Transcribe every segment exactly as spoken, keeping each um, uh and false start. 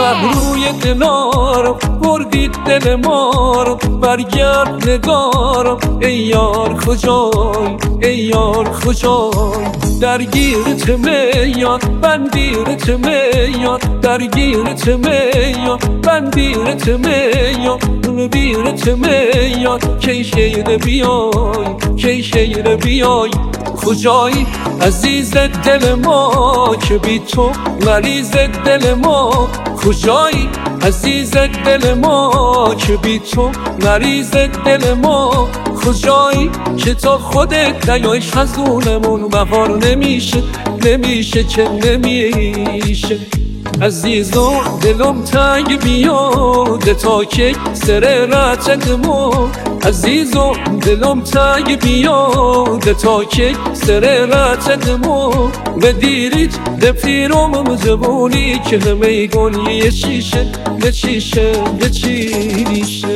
پهلوی دلارم بردید دل ما رو، برگرد نگارم ای یار کجای، ای یار کجای. درگیرت میاد بندیرت میاد، درگیرت میاد بندیرت میاد، بیرت میاد کی شیر بیای، کی شیر بیای. کجایی عزیز دل ما که بی تو مریض دل ما، کجایی عزیز دل ما که بی تو مریض دل ما. کجایی که تا خودت نیای خزونمون بهار نمیشه، نمیشه که نمیشه. عزیزو دلم تنگ بیاد تا که سر رتدمو، عزیزو دلم تنگ بیاد تا که سر رتدمو. به دیریت به پیرم جوونی که همه گونی یه چیشه، یه چیشه، یه چیشه.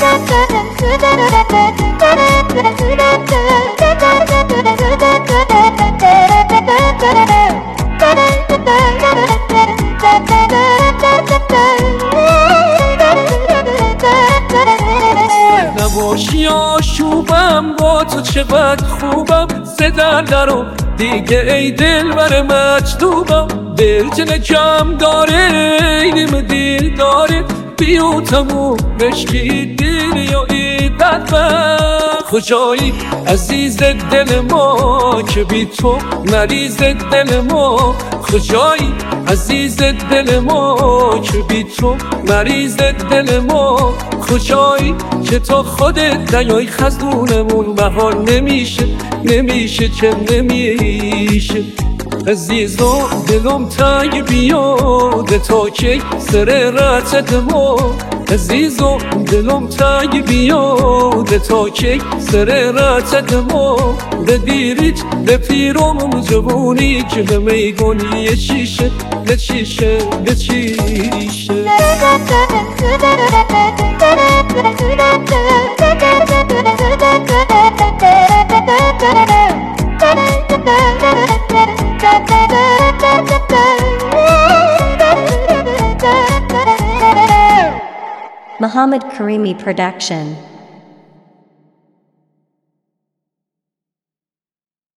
نباشی آشوبم با تو چقدر خوبم، زدن درو دیگه ای دل بر مجدوبم. دل چه کم داره اینم دل داره، بیوتمو بشکی دل یا ایدت من. کجایی عزیز دل ما که بی تو مریض دل ما، کجایی عزیز دل ما که بی تو مریض دل ما. کجایی که تا خودت نیای خزونمون بهار نمیشه، نمیشه که نمیشه. عزیزو دلم تنگ بیاد تا که سر رتدمو، عزیزو دلم تنگ بیاد تا که سر رتدمو. به دیریت به پیرم جوونی که همه گونی یه چیشه، یه چیشه، یه چیشه. Muhammad Karimi Production.